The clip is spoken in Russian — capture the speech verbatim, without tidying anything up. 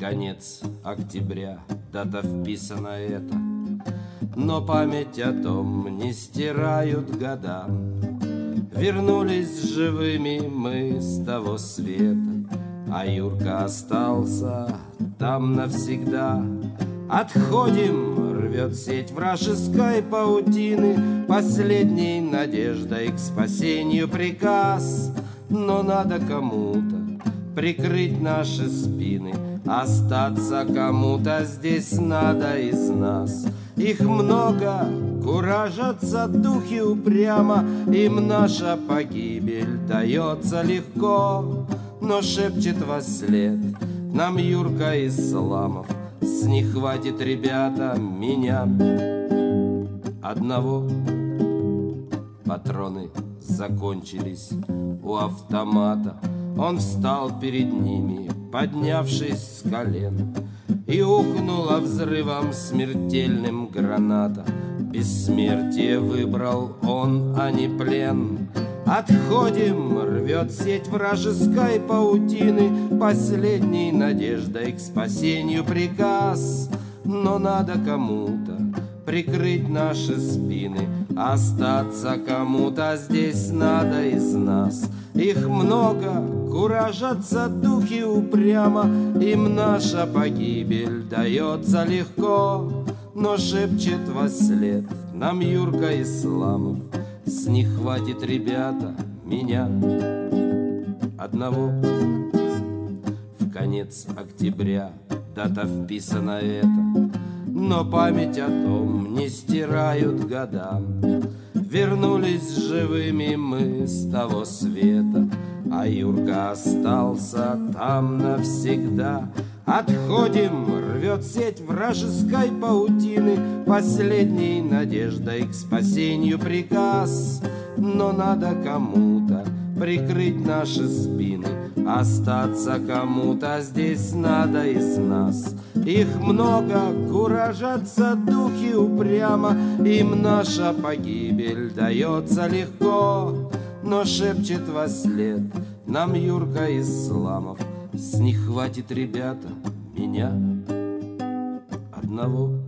Конец октября, дата вписана эта, но память о том не стирают года. Вернулись живыми мы с того света, а Юрка остался там навсегда. Отходим, рвет сеть вражеской паутины, последней надеждой к спасению приказ. Но надо кому-то прикрыть наши спины, остаться кому-то здесь надо из нас. Их много, куражатся духи упрямо, им наша погибель дается легко. Но шепчет во след нам Юрка Исламов: с них хватит, ребята, меня одного. Патроны закончились у автомата. Он встал перед ними, поднявшись с колен, и ухнула взрывом смертельным граната. Бессмертие выбрал он, а не плен. Отходим, рвет сеть вражеской паутины, последней надеждой к спасению приказ. Но надо кому-то прикрыть наши спины, остаться кому-то здесь надо из нас. Их много, куражатся духи упрямо, им наша погибель дается легко. Но шепчет во след нам Юрка Исламов: с них хватит, ребята, меня одного. В конец октября, дата вписана эта, но память о том не стирают года. Вернулись живыми мы с того света, а Юрка остался там навсегда. Отходим, рвет сеть вражеской паутины, последней надеждой к спасению приказ. Но надо кому-то прикрыть наши спины, остаться кому-то здесь надо из нас. Их много, куражатся духи упрямо, им наша погибель дается легко. Но шепчет во след нам Юрка Исламов: с них хватит, ребята, меня одного.